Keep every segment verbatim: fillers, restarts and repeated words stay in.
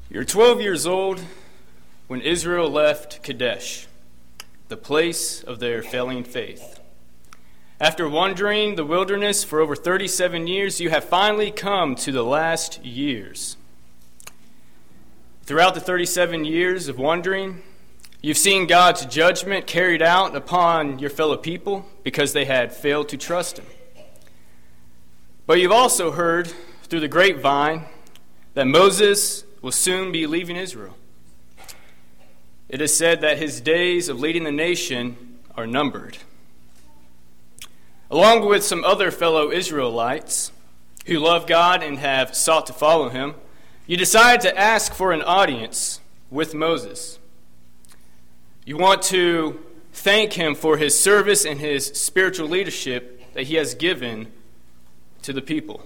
You're twelve years old when Israel left Kadesh, the place of their failing faith. After wandering the wilderness for over thirty-seven years, you have finally come to the last years. Throughout the thirty-seven years of wandering, you've seen God's judgment carried out upon your fellow people because they had failed to trust Him. But you've also heard through the grapevine that Moses will soon be leaving Israel. It is said that his days of leading the nation are numbered. Along with some other fellow Israelites who love God and have sought to follow Him, you decide to ask for an audience with Moses. You want to thank him for his service and his spiritual leadership that he has given to the people.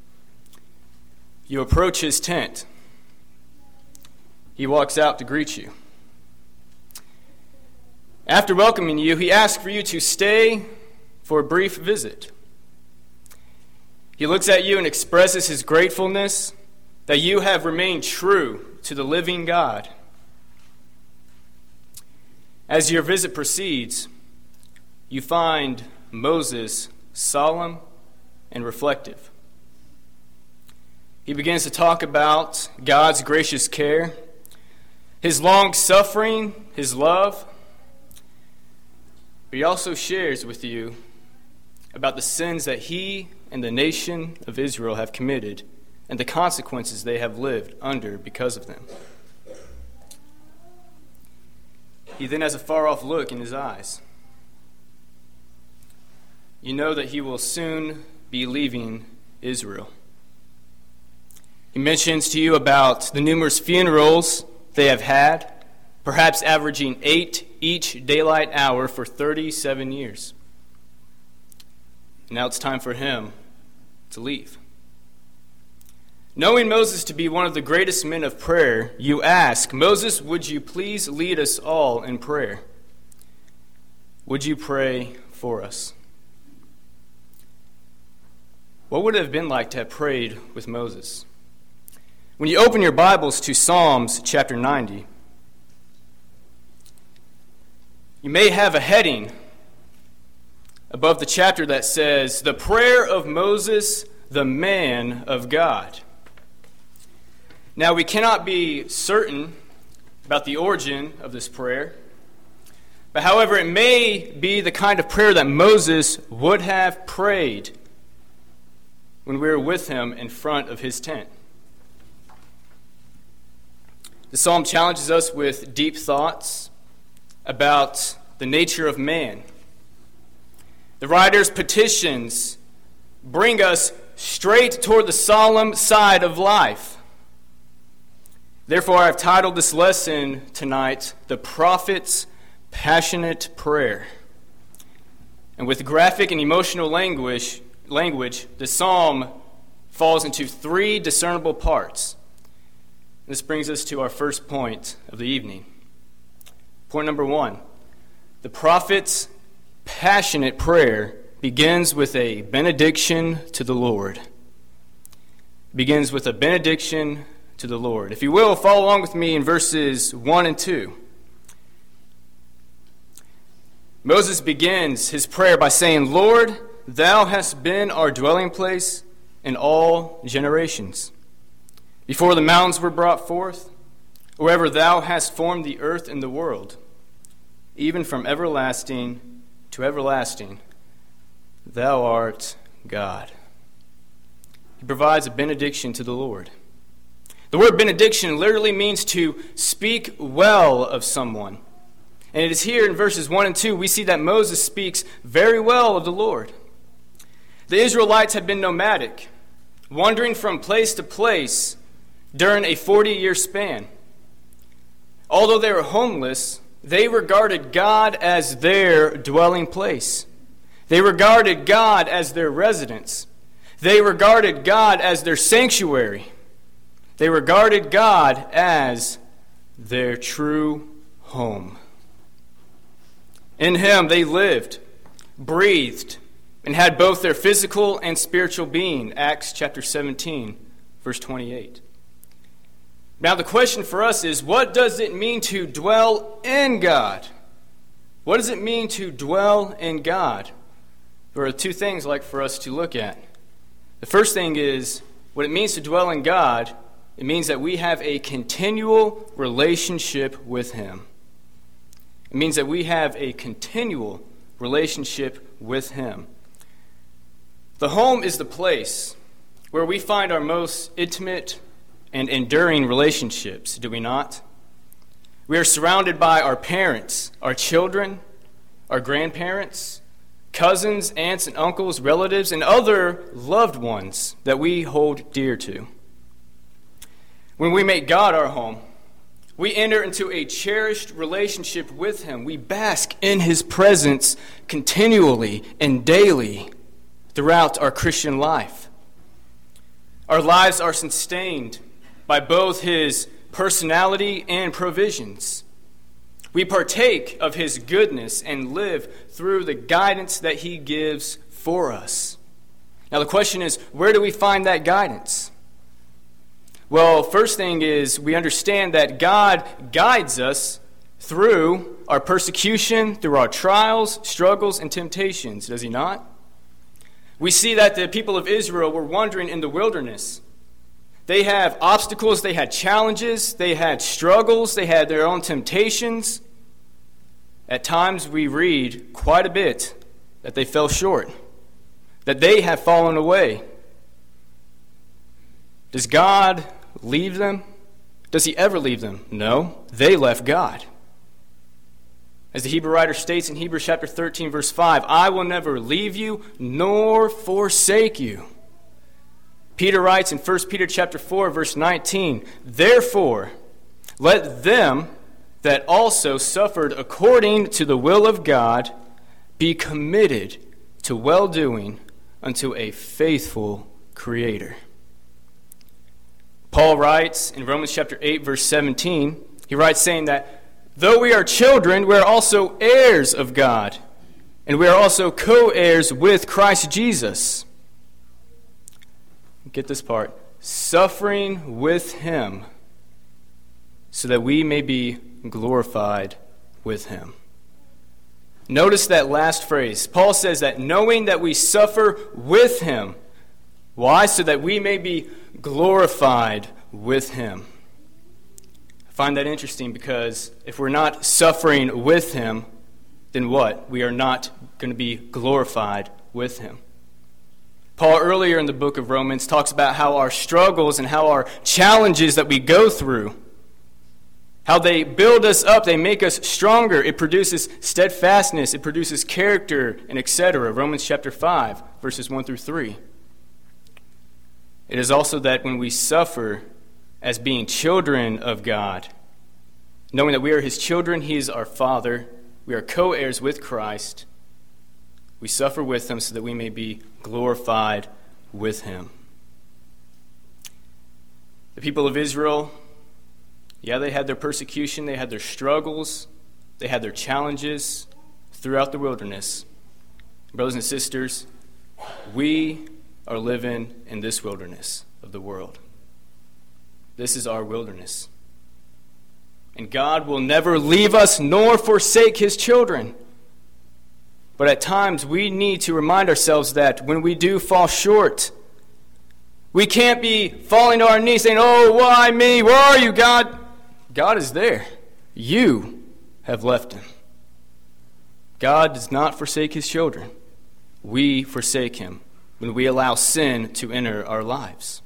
You approach his tent. He walks out to greet you. After welcoming you, he asks for you to stay for a brief visit. He looks at you and expresses his gratefulness that you have remained true to the living God. As your visit proceeds, you find Moses solemn and reflective. He begins to talk about God's gracious care, His long suffering, His love. But he also shares with you about the sins that he and the nation of Israel have committed and the consequences they have lived under because of them. He then has a far-off look in his eyes. You know that he will soon be leaving Israel. He mentions to you about the numerous funerals they have had, perhaps averaging eight each daylight hour for thirty-seven years. Now it's time for him to leave. Knowing Moses to be one of the greatest men of prayer, you ask, Moses, would you please lead us all in prayer? Would you pray for us? What would it have been like to have prayed with Moses? When you open your Bibles to Psalms chapter ninety, you may have a heading above the chapter that says, The Prayer of Moses, the Man of God. Now, we cannot be certain about the origin of this prayer, but however, it may be the kind of prayer that Moses would have prayed when we were with him in front of his tent. The psalm challenges us with deep thoughts about the nature of man. The writer's petitions bring us straight toward the solemn side of life. Therefore, I've titled this lesson tonight, The Prophet's Passionate Prayer. And with graphic and emotional language, language, the psalm falls into three discernible parts. This brings us to our first point of the evening. Point number one, the prophet's passionate prayer begins with a benediction to the Lord. It begins with a benediction to the Lord. If you will, follow along with me in verses one and two. Moses begins his prayer by saying, Lord, thou hast been our dwelling place in all generations. Before the mountains were brought forth, or ever thou hast formed the earth and the world, even from everlasting to everlasting, thou art God. He provides a benediction to the Lord. The word benediction literally means to speak well of someone. And it is here in verses one and two we see that Moses speaks very well of the Lord. The Israelites had been nomadic, wandering from place to place during a forty-year span. Although they were homeless, they regarded God as their dwelling place. They regarded God as their residence. They regarded God as their sanctuary. They regarded God as their true home. In Him they lived, breathed, and had both their physical and spiritual being. Acts chapter seventeen, verse twenty-eight. Now the question for us is, what does it mean to dwell in God? What does it mean to dwell in God? There are two things I'd like for us to look at. The first thing is, what it means to dwell in God, it means that we have a continual relationship with Him. It means that we have a continual relationship with Him. The home is the place where we find our most intimate and enduring relationships, do we not? We are surrounded by our parents, our children, our grandparents, cousins, aunts and uncles, relatives, and other loved ones that we hold dear to. When we make God our home, we enter into a cherished relationship with Him. We bask in His presence continually and daily throughout our Christian life. Our lives are sustained by both His personality and provisions. We partake of His goodness and live through the guidance that He gives for us. Now the question is, where do we find that guidance? Well, first thing is we understand that God guides us through our persecution, through our trials, struggles, and temptations, does He not? We see that the people of Israel were wandering in the wilderness. They have obstacles, they had challenges, they had struggles, they had their own temptations. At times we read quite a bit that they fell short, that they have fallen away. Does God leave them? Does He ever leave them? No, they left God. As the Hebrew writer states in Hebrews chapter thirteen, verse five, I will never leave you nor forsake you. Peter writes in First Peter chapter four, verse nineteen, therefore, let them that also suffered according to the will of God be committed to well-doing unto a faithful Creator. Paul writes in Romans chapter eight, verse seventeen, he writes saying that though we are children, we are also heirs of God, and we are also co-heirs with Christ Jesus. Get this part. Suffering with Him so that we may be glorified with Him. Notice that last phrase. Paul says that knowing that we suffer with Him. Why? So that we may be glorified with Him. I find that interesting because if we're not suffering with Him, then what? We are not going to be glorified with Him. Paul earlier in the book of Romans talks about how our struggles and how our challenges that we go through, how they build us up, they make us stronger. It produces steadfastness, it produces character, and et cetera. Romans chapter five, verses one through three. It is also that when we suffer as being children of God, knowing that we are His children, He is our Father, we are co-heirs with Christ, we suffer with Him so that we may be glorified with Him. The people of Israel, yeah, they had their persecution, they had their struggles, they had their challenges throughout the wilderness. Brothers and sisters, we are living in this wilderness of the world. This is our wilderness. And God will never leave us nor forsake His children. But at times we need to remind ourselves that when we do fall short, we can't be falling to our knees saying, oh, why me? Where are you, God? God is there. You have left Him. God does not forsake His children. We forsake Him when we allow sin to enter our lives.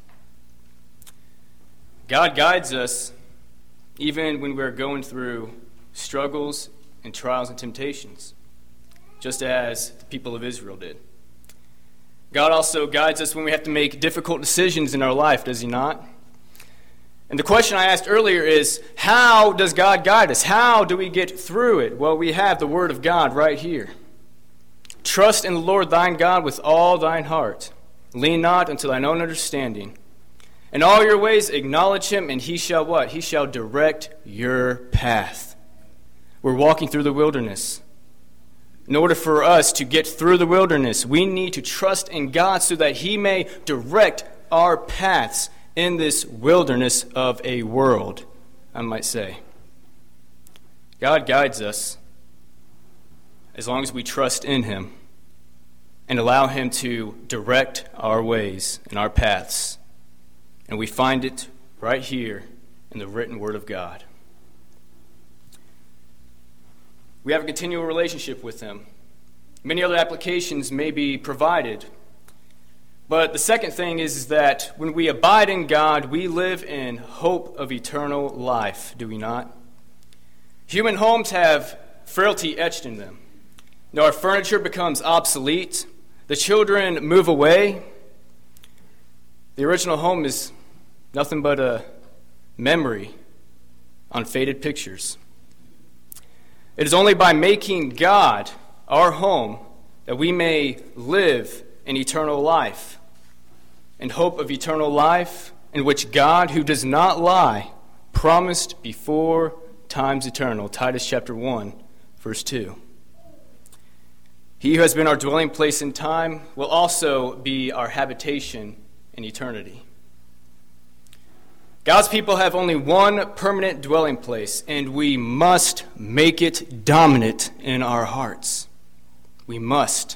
God guides us even when we're going through struggles and trials and temptations, just as the people of Israel did. God also guides us when we have to make difficult decisions in our life, does He not? And the question I asked earlier is, how does God guide us? How do we get through it? Well, we have the Word of God right here. Trust in the Lord thine God with all thine heart. Lean not unto thine own understanding. In all your ways acknowledge Him, and He shall what? He shall direct your path. We're walking through the wilderness. In order for us to get through the wilderness, we need to trust in God so that He may direct our paths in this wilderness of a world, I might say. God guides us as long as we trust in him and allow him to direct our ways and our paths. And we find it right here in the written word of God. We have a continual relationship with him. Many other applications may be provided. But the second thing is that when we abide in God, we live in hope of eternal life, do we not? Human homes have frailty etched in them. You know, our furniture becomes obsolete. The children move away. The original home is nothing but a memory on faded pictures. It is only by making God our home that we may live in eternal life, in hope of eternal life, in which God, who does not lie, promised before times eternal. Titus chapter one, verse two. He who has been our dwelling place in time will also be our habitation in eternity. God's people have only one permanent dwelling place, and we must make it dominant in our hearts. We must.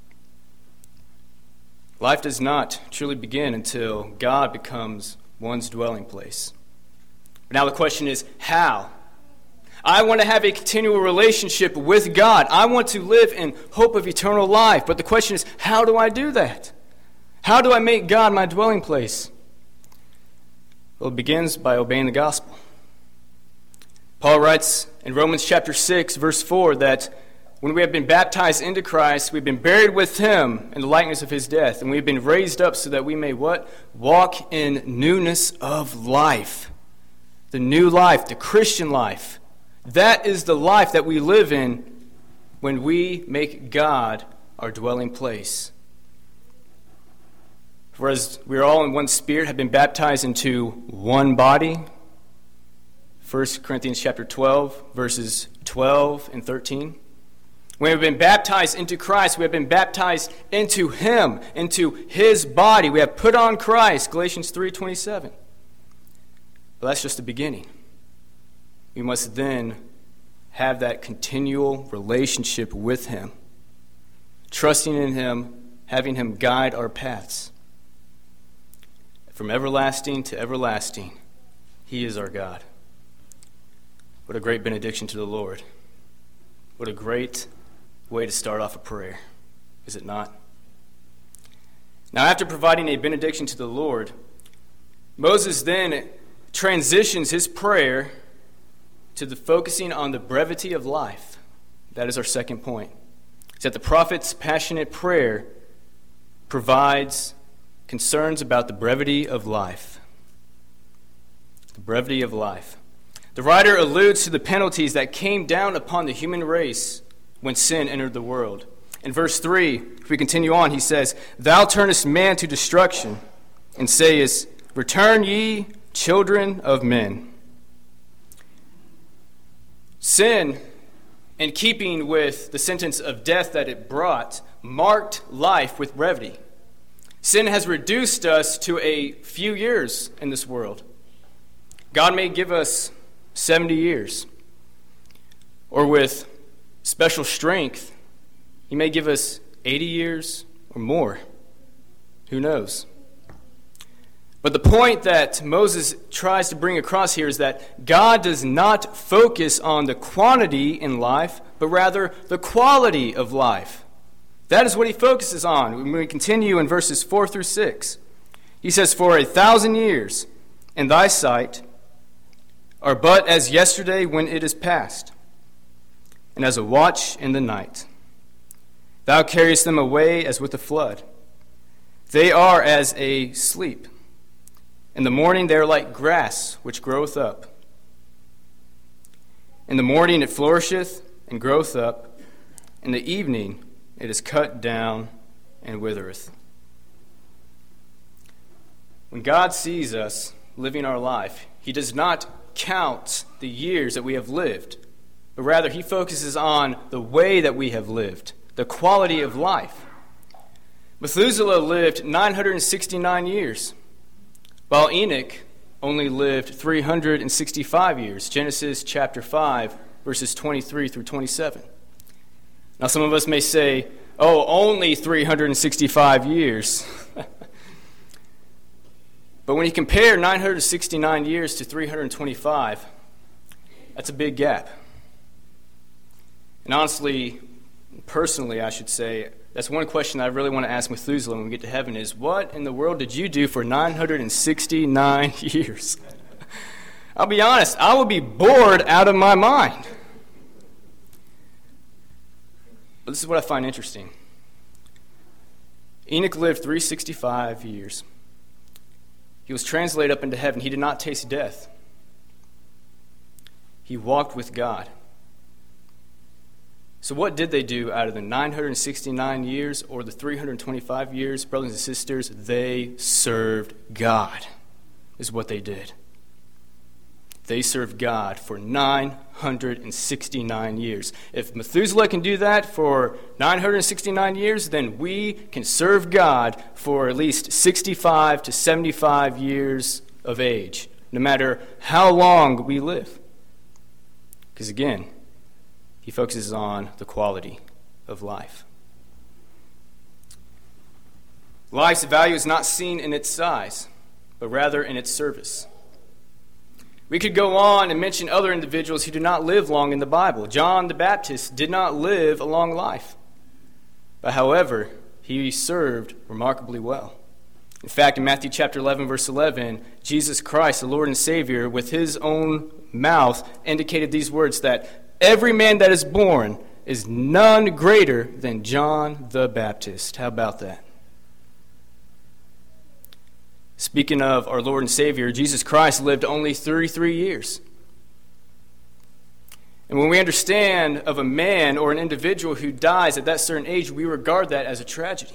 Life does not truly begin until God becomes one's dwelling place. Now the question is, how? I want to have a continual relationship with God. I want to live in hope of eternal life. But the question is, how do I do that? How do I make God my dwelling place? Well, it begins by obeying the gospel. Paul writes in Romans chapter six, verse four, that when we have been baptized into Christ, we've been buried with him in the likeness of his death, and we've been raised up so that we may what? Walk in newness of life. The new life, the Christian life. That is the life that we live in when we make God our dwelling place. For as we are all in one spirit, have been baptized into one body. First Corinthians chapter twelve, verses twelve and thirteen. When we have been baptized into Christ, we have been baptized into him, into his body. We have put on Christ, Galatians three twenty-seven. But that's just the beginning. We must then have that continual relationship with him, trusting in him, having him guide our paths. From everlasting to everlasting, he is our God. What a great benediction to the Lord. What a great way to start off a prayer, is it not? Now, after providing a benediction to the Lord, Moses then transitions his prayer to the focusing on the brevity of life. That is our second point. It's that the prophet's passionate prayer provides concerns about the brevity of life. The brevity of life. The writer alludes to the penalties that came down upon the human race when sin entered the world. In verse three, if we continue on, he says, "Thou turnest man to destruction, and sayest, Return ye, children of men." Sin, in keeping with the sentence of death that it brought, marked life with brevity. Sin has reduced us to a few years in this world. God may give us seventy years, or with special strength, he may give us eighty years or more. Who knows? But the point that Moses tries to bring across here is that God does not focus on the quantity in life, but rather the quality of life. That is what he focuses on. When we continue in verses four through six, he says, "For a thousand years in thy sight are but as yesterday when it is past, and as a watch in the night. Thou carriest them away as with a flood. They are as a sleep. In the morning they are like grass which groweth up. In the morning it flourisheth and groweth up. In the evening it is cut down and withereth." When God sees us living our life, he does not count the years that we have lived, but rather he focuses on the way that we have lived, the quality of life. Methuselah lived nine hundred sixty-nine years. while Enoch only lived three hundred sixty-five years. Genesis chapter five, verses twenty-three through twenty-seven. Now some of us may say, oh, only three hundred sixty-five years. But when you compare nine hundred sixty-nine years to three hundred twenty-five, that's a big gap. And honestly, personally, I should say, that's one question I really want to ask Methuselah when we get to heaven is, what in the world did you do for nine hundred sixty-nine years? I'll be honest, I would be bored out of my mind. But this is what I find interesting. Enoch lived three hundred sixty-five years. He was translated up into heaven. He did not taste death. He walked with God. So what did they do out of the nine hundred sixty-nine years or the three hundred twenty-five years, brothers and sisters? They served God, is what they did. They served God for nine hundred sixty-nine years. If Methuselah can do that for nine hundred sixty-nine years, then we can serve God for at least sixty-five to seventy-five years of age, no matter how long we live. Because again, he focuses on the quality of life. Life's value is not seen in its size, but rather in its service. We could go on and mention other individuals who did not live long in the Bible. John the Baptist did not live a long life. But however, he served remarkably well. In fact, in Matthew chapter eleven, verse eleven, Jesus Christ, the Lord and Savior, with his own mouth indicated these words, that every man that is born is none greater than John the Baptist. How about that? Speaking of our Lord and Savior, Jesus Christ lived only thirty-three years. And when we understand of a man or an individual who dies at that certain age, we regard that as a tragedy.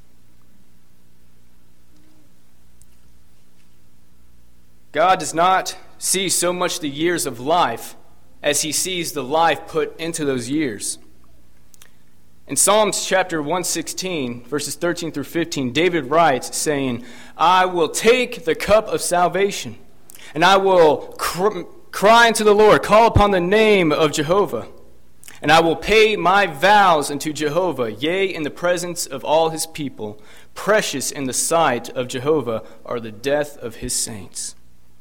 God does not see so much the years of life as he sees the life put into those years. In Psalms chapter one sixteen, verses thirteen through fifteen, David writes, saying, I will take the cup of salvation, and I will cr- cry unto the Lord, call upon the name of Jehovah, and I will pay my vows unto Jehovah, yea, in the presence of all his people. Precious in the sight of Jehovah are the death of his saints.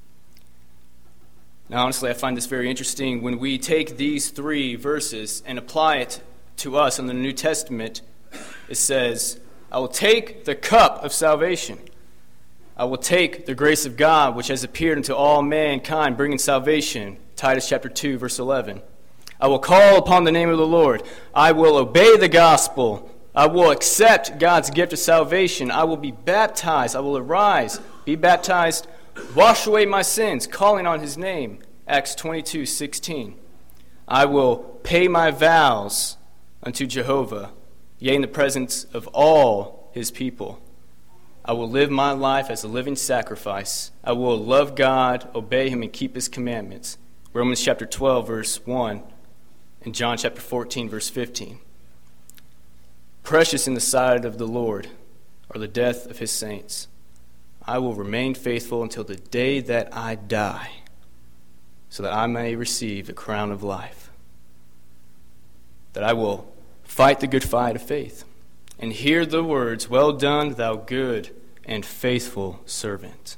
Now, honestly, I find this very interesting. When we take these three verses and apply it to us in the New Testament, it says, I will take the cup of salvation. I will take the grace of God, which has appeared unto all mankind, bringing salvation. Titus chapter two, verse eleven. I will call upon the name of the Lord. I will obey the gospel. I will accept God's gift of salvation. I will be baptized. I will arise, be baptized, wash away my sins, calling on his name. Acts twenty-two sixteen. I will pay my vows unto Jehovah, yea, in the presence of all his people. I will live my life as a living sacrifice. I will love God, obey him, and keep his commandments. Romans chapter twelve, verse one, and John chapter fourteen, verse fifteen. Precious in the sight of the Lord are the death of his saints. I will remain faithful until the day that I die, so that I may receive the crown of life. That I will fight the good fight of faith, and hear the words, well done, thou good and faithful servant.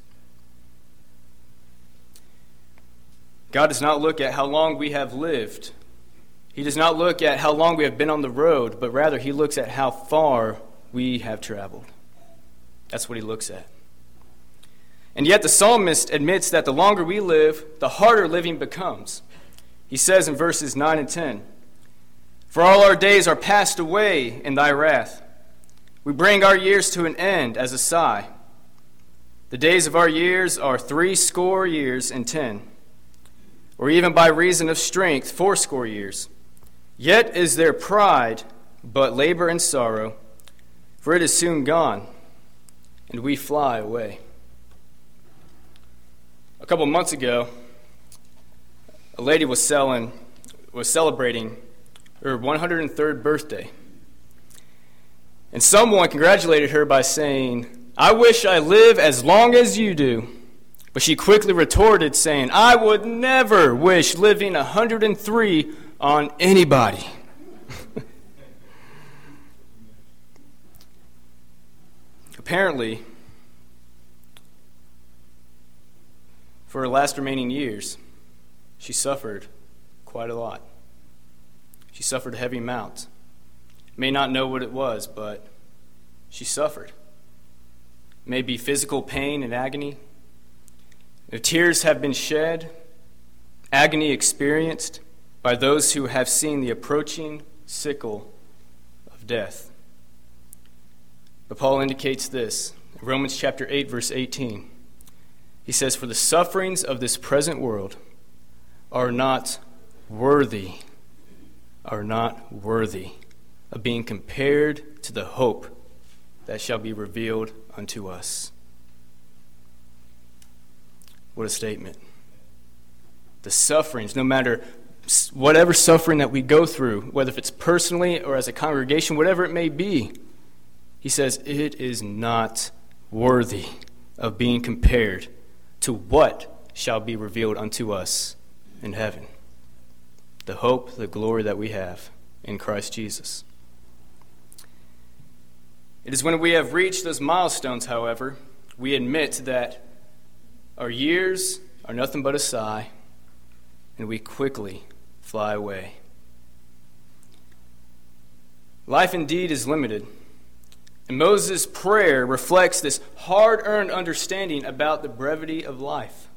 God does not look at how long we have lived. He does not look at how long we have been on the road, but rather he looks at how far we have traveled. That's what he looks at. And yet the psalmist admits that the longer we live, the harder living becomes. He says in verses nine and ten, For all our days are passed away in thy wrath. We bring our years to an end as a sigh. The days of our years are threescore years and ten, or even by reason of strength fourscore years. Yet is there pride, but labor and sorrow, for it is soon gone, and we fly away. A couple months ago, a lady was selling, was celebrating her one hundred third birthday. And someone congratulated her by saying, I wish I live as long as you do. But she quickly retorted, saying, I would never wish living one hundred three on anybody. Apparently, for her last remaining years, she suffered quite a lot. She suffered a heavy amount. May not know what it was, but she suffered. It may be physical pain and agony. The tears have been shed, agony experienced by those who have seen the approaching sickle of death. But Paul indicates this in Romans chapter eight, verse eighteen. He says, for the sufferings of this present world are not worthy, are not worthy of being compared to the hope that shall be revealed unto us. What a statement. The sufferings, no matter whatever suffering that we go through, whether if it's personally or as a congregation, whatever it may be, he says it is not worthy of being compared to what shall be revealed unto us in heaven. The hope, the glory that we have in Christ Jesus. It is when we have reached those milestones, however, we admit that our years are nothing but a sigh, and we quickly fly away. Life indeed is limited, and Moses' prayer reflects this hard-earned understanding about the brevity of life.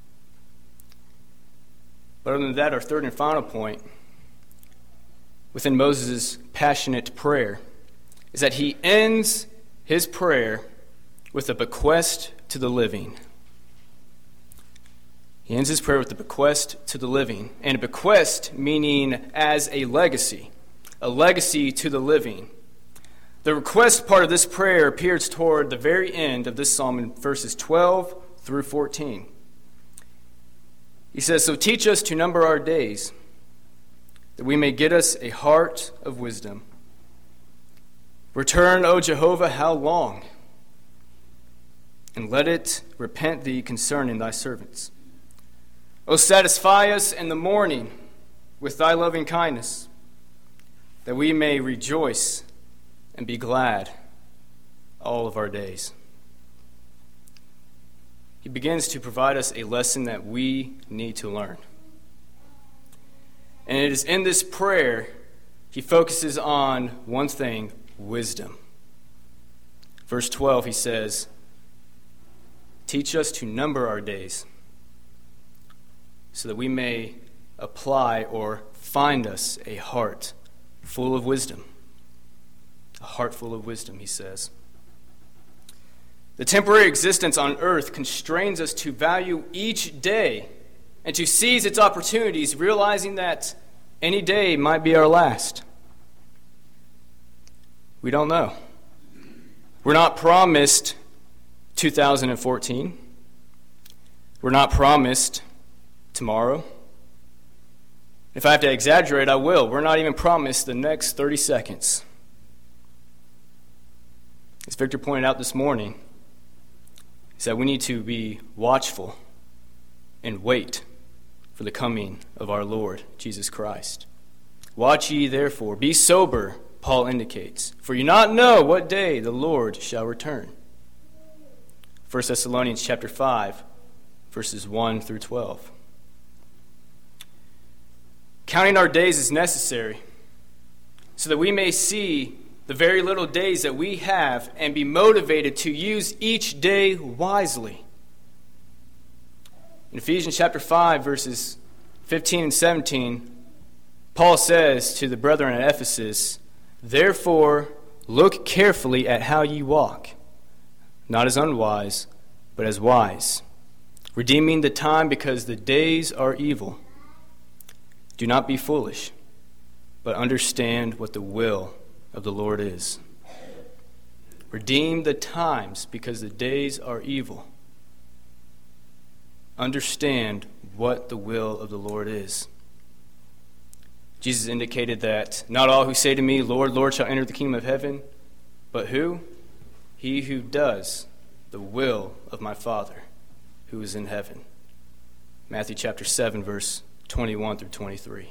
But other than that, our third and final point within Moses' passionate prayer is that he ends his prayer with a bequest to the living. He ends his prayer with a bequest to the living. And a bequest meaning as a legacy, a legacy to the living. The request part of this prayer appears toward the very end of this psalm in verses twelve through fourteen. He says, so teach us to number our days, that we may get us a heart of wisdom. Return, O Jehovah, how long? And let it repent thee concerning thy servants. O satisfy us in the morning with thy loving kindness, that we may rejoice and be glad all of our days. He begins to provide us a lesson that we need to learn. And it is in this prayer he focuses on one thing, wisdom. Verse twelve, he says, teach us to number our days so that we may apply or find us a heart full of wisdom. A heart full of wisdom, he says. The temporary existence on earth constrains us to value each day and to seize its opportunities, realizing that any day might be our last. We don't know. We're not promised two thousand fourteen. We're not promised tomorrow. If I have to exaggerate, I will. We're not even promised the next thirty seconds. As Victor pointed out this morning, is that we need to be watchful and wait for the coming of our Lord Jesus Christ. Watch ye therefore, be sober, Paul indicates, for you not know what day the Lord shall return. First Thessalonians chapter five, verses one through twelve. Counting our days is necessary so that we may see the very little days that we have and be motivated to use each day wisely. In Ephesians chapter five, verses fifteen and seventeen, Paul says to the brethren at Ephesus, therefore look carefully at how ye walk, not as unwise, but as wise, redeeming the time because the days are evil. Do not be foolish, but understand what the will of the Lord is. Redeem the times because the days are evil. Understand what the will of the Lord is. Jesus indicated that not all who say to me, Lord, Lord, shall enter the kingdom of heaven, but who? He who does the will of my Father who is in heaven. Matthew chapter seven, verse twenty-one through twenty-three.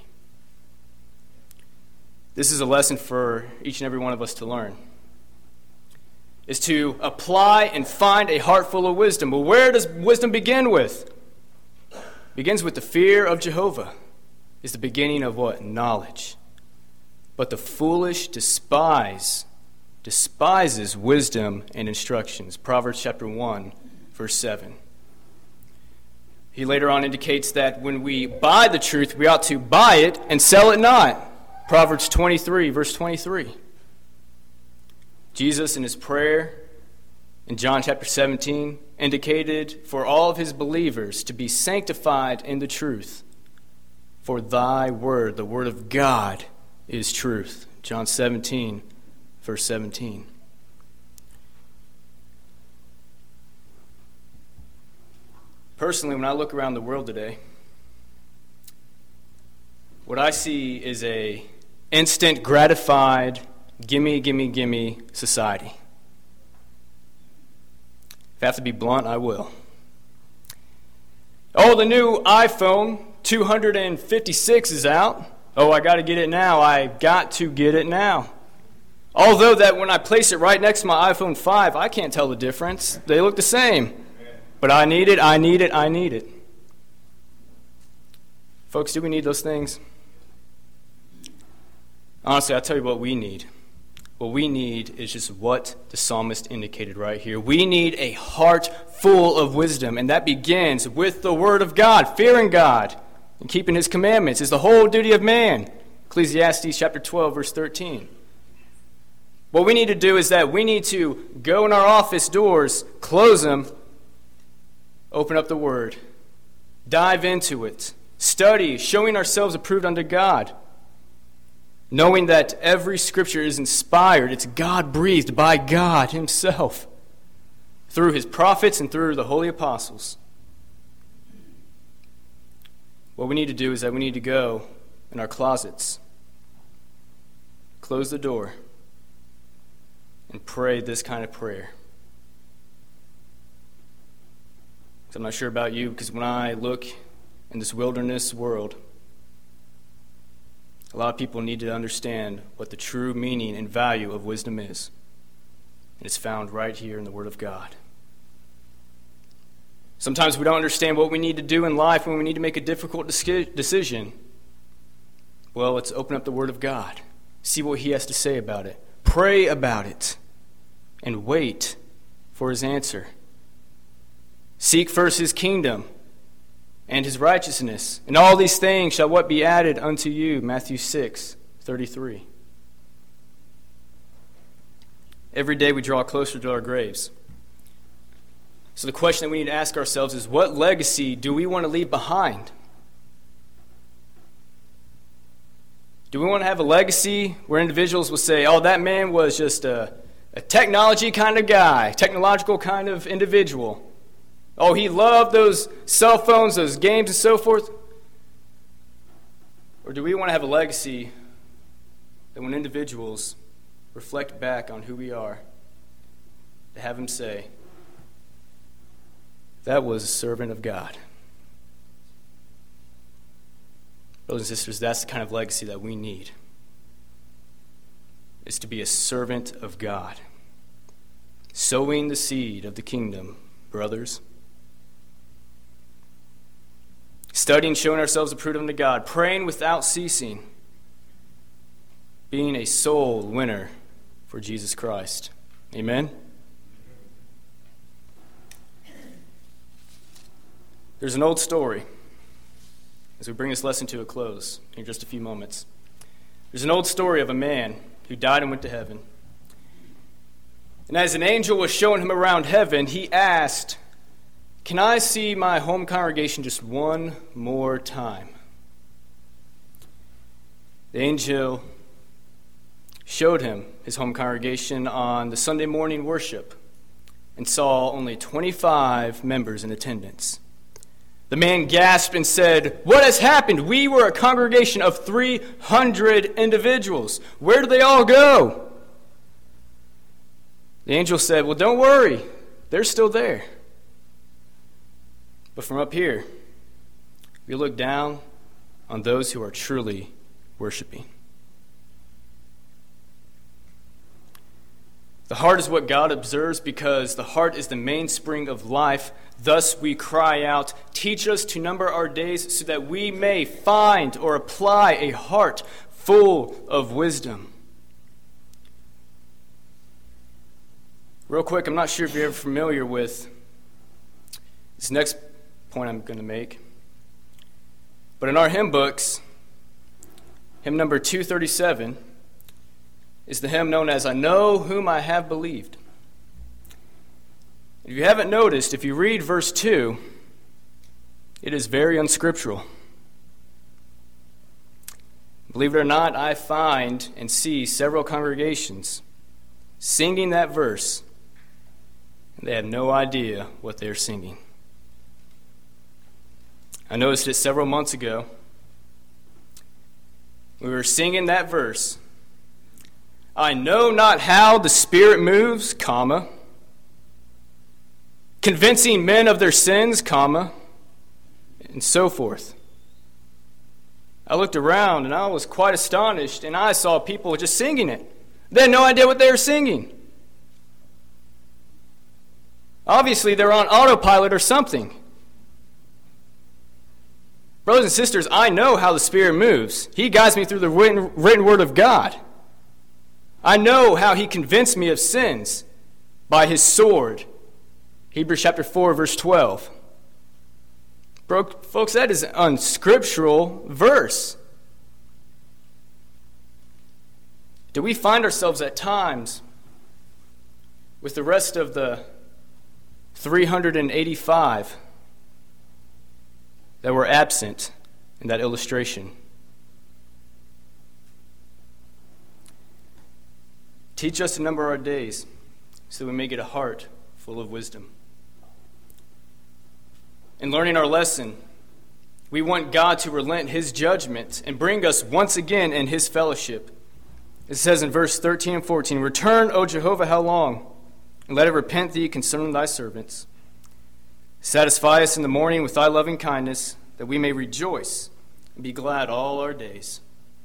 This is a lesson for each and every one of us to learn, is to apply and find a heart full of wisdom. Well, where does wisdom begin with? It begins with the fear of Jehovah. Is the beginning of what? Knowledge. But the foolish despise, despises wisdom and instructions. Proverbs chapter one, verse seven. He later on indicates that when we buy the truth, we ought to buy it and sell it not. Proverbs twenty-three, verse twenty-three. Jesus in his prayer in John chapter seventeen indicated for all of his believers to be sanctified in the truth. For thy word, the word of God, is truth. John seventeen, verse seventeen. Personally, when I look around the world today, what I see is a instant gratified, gimme, gimme, gimme society. If I have to be blunt, I will. Oh, the new iPhone two fifty-six is out. Oh, I got to get it now. I got to get it now. Although that when I place it right next to my iPhone five, I can't tell the difference. They look the same. But I need it, I need it, I need it. Folks, do we need those things? Honestly, I'll tell you what we need. What we need is just what the psalmist indicated right here. We need a heart full of wisdom, and that begins with the word of God, fearing God, and keeping his commandments is the whole duty of man. Ecclesiastes chapter twelve, verse thirteen. What we need to do is that we need to go in our office doors, close them, open up the Word, dive into it, study, showing ourselves approved unto God, knowing that every Scripture is inspired, it's God-breathed by God himself, through his prophets and through the holy apostles. What we need to do is that we need to go in our closets, close the door, and pray this kind of prayer. I'm not sure about you, because when I look in this wilderness world, a lot of people need to understand what the true meaning and value of wisdom is. And it's found right here in the Word of God. Sometimes we don't understand what we need to do in life when we need to make a difficult decision. Well, let's open up the Word of God, see what he has to say about it, pray about it, and wait for his answer. Seek first his kingdom and his righteousness, and all these things shall what be added unto you, Matthew six, thirty-three. Every day we draw closer to our graves. So the question that we need to ask ourselves is, what legacy do we want to leave behind? Do we want to have a legacy where individuals will say, oh, that man was just a, a technology kind of guy, technological kind of individual. Oh, he loved those cell phones, those games, and so forth? Or do we want to have a legacy that when individuals reflect back on who we are, to have him say, that was a servant of God? Brothers and sisters, that's the kind of legacy that we need, is to be a servant of God, sowing the seed of the kingdom, brothers. Studying, showing ourselves approved unto God, praying without ceasing, being a soul winner for Jesus Christ. Amen? There's an old story, as we bring this lesson to a close in just a few moments. There's an old story of a man who died and went to heaven. And as an angel was showing him around heaven, he asked, can I see my home congregation just one more time? The angel showed him his home congregation on the Sunday morning worship and saw only twenty-five members in attendance. The man gasped and said, what has happened? We were a congregation of three hundred individuals. Where did they all go? The angel said, well, don't worry. They're still there. But from up here, we look down on those who are truly worshiping. The heart is what God observes because the heart is the mainspring of life. Thus we cry out, teach us to number our days so that we may find or apply a heart full of wisdom. Real quick, I'm not sure if you're ever familiar with this next point I'm going to make. But in our hymn books, hymn number two thirty-seven is the hymn known as I Know Whom I Have Believed. If you haven't noticed, if you read verse two, it is very unscriptural. Believe it or not, I find and see several congregations singing that verse, and they have no idea what they're singing. I noticed it several months ago. We were singing that verse. I know not how the Spirit moves, comma, convincing men of their sins, comma, and so forth. I looked around and I was quite astonished, and I saw people just singing it. They had no idea what they were singing. Obviously, they're on autopilot or something. Brothers and sisters, I know how the Spirit moves. He guides me through the written, written Word of God. I know how He convinced me of sins by His sword. Hebrews chapter four, verse twelve. Bro, folks, that is an unscriptural verse. Do we find ourselves at times with the rest of the three hundred eighty-five that were absent in that illustration? Teach us to number our days so we may get a heart full of wisdom. In learning our lesson, we want God to relent His judgment and bring us once again in His fellowship. It says in verse thirteen and fourteen, Return, O Jehovah, how long? And let it repent thee concerning thy servants. Satisfy us in the morning with thy loving kindness, that we may rejoice and be glad all our days.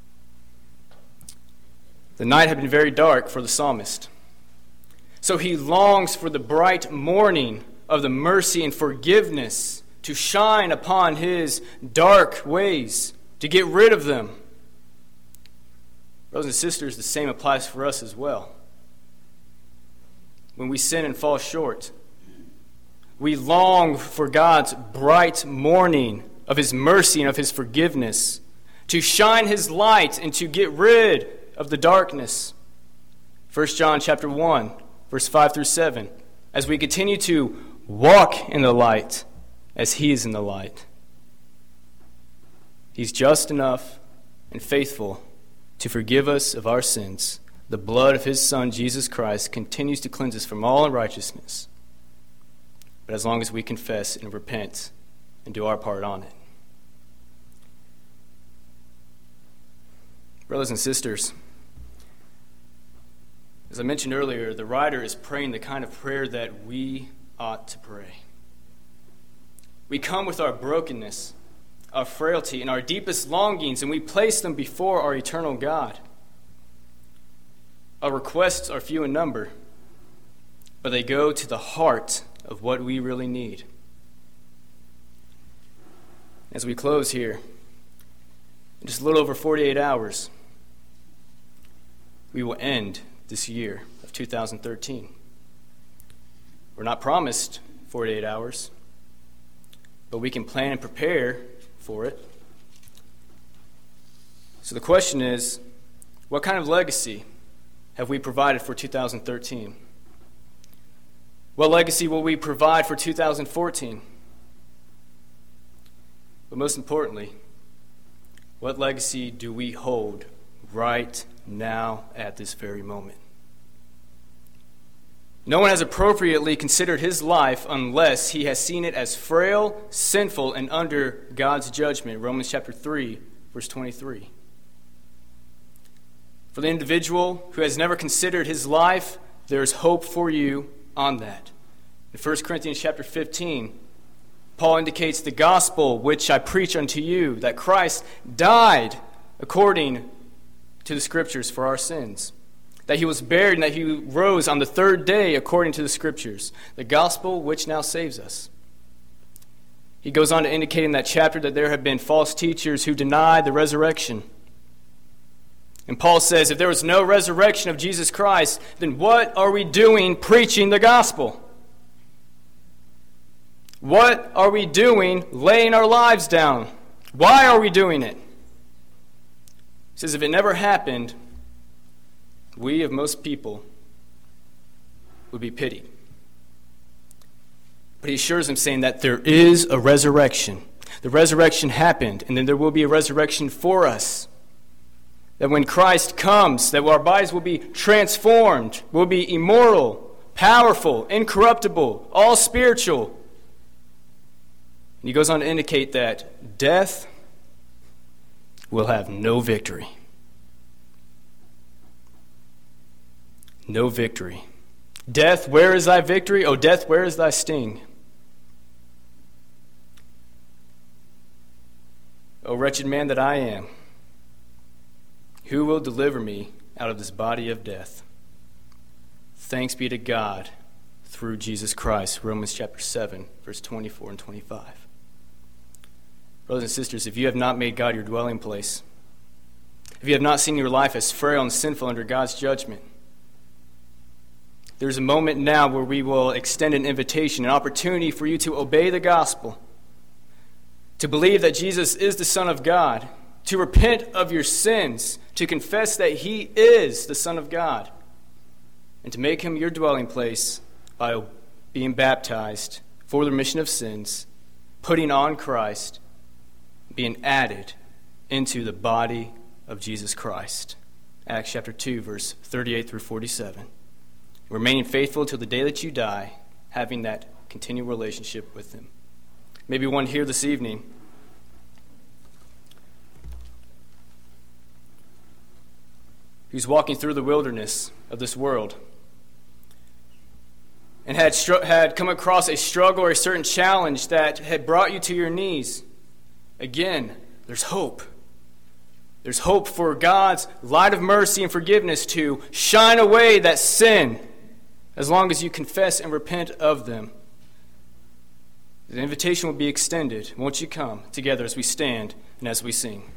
The night had been very dark for the psalmist. So he longs for the bright morning of the mercy and forgiveness to shine upon his dark ways, to get rid of them. Brothers and sisters, the same applies for us as well. When we sin and fall short, we long for God's bright morning of His mercy and of His forgiveness, to shine His light and to get rid of the darkness. First John chapter one, verse five through seven, as we continue to walk in the light as He is in the light. He's just enough and faithful to forgive us of our sins. The blood of His Son, Jesus Christ, continues to cleanse us from all unrighteousness. But as long as we confess and repent and do our part on it. Brothers and sisters, as I mentioned earlier, the writer is praying the kind of prayer that we ought to pray. We come with our brokenness, our frailty, and our deepest longings, and we place them before our eternal God. Our requests are few in number, but they go to the heart of what we really need. As we close here, in just a little over forty-eight hours, we will end this year of two thousand thirteen. We're not promised forty-eight hours, but we can plan and prepare for it. So the question is, what kind of legacy have we provided for two thousand thirteen? What legacy will we provide for two thousand fourteen? But most importantly, what legacy do we hold right now at this very moment? No one has appropriately considered his life unless he has seen it as frail, sinful, and under God's judgment. Romans chapter three, verse twenty-three. For the individual who has never considered his life, there is hope for you on that. In First Corinthians chapter fifteen, Paul indicates the gospel which I preach unto you, that Christ died according to the Scriptures for our sins, that he was buried and that he rose on the third day according to the Scriptures, the gospel which now saves us. He goes on to indicate in that chapter that there have been false teachers who denied the resurrection. And Paul says, if there was no resurrection of Jesus Christ, then what are we doing preaching the gospel? What are we doing laying our lives down? Why are we doing it? He says, if it never happened, we of most people would be pitied. But he assures them, saying that there is a resurrection. The resurrection happened, and then there will be a resurrection for us. That when Christ comes, that our bodies will be transformed, will be immortal, powerful, incorruptible, all spiritual. And he goes on to indicate that death will have no victory. No victory. Death, where is thy victory? O death, where is thy sting? O wretched man that I am, who will deliver me out of this body of death? Thanks be to God through Jesus Christ. Romans chapter seven, verse twenty-four and twenty-five. Brothers and sisters, if you have not made God your dwelling place, if you have not seen your life as frail and sinful under God's judgment, there's a moment now where we will extend an invitation, an opportunity for you to obey the gospel, to believe that Jesus is the Son of God, to repent of your sins, to confess that he is the Son of God, and to make him your dwelling place by being baptized for the remission of sins, putting on Christ, being added into the body of Jesus Christ. Acts chapter two, verse thirty-eight through forty-seven. Remaining faithful till the day that you die, having that continual relationship with him. Maybe one here this evening who's walking through the wilderness of this world and had str- had come across a struggle or a certain challenge that had brought you to your knees. Again, there's hope. There's hope for God's light of mercy and forgiveness to shine away that sin as long as you confess and repent of them. The invitation will be extended. Won't you come together as we stand and as we sing?